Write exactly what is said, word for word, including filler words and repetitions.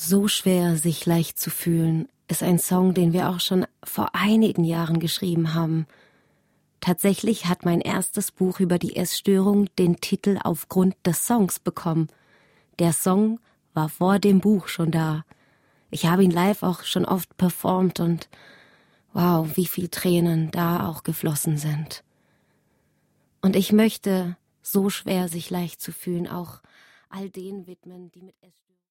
So schwer, sich leicht zu fühlen, ist ein Song, den wir auch schon vor einigen Jahren geschrieben haben. Tatsächlich hat mein erstes Buch über die Essstörung den Titel aufgrund des Songs bekommen. Der Song war vor dem Buch schon da. Ich habe ihn live auch schon oft performt und wow, wie viel Tränen da auch geflossen sind. Und ich möchte, so schwer, sich leicht zu fühlen, auch all denen widmen, die mit Essstörungen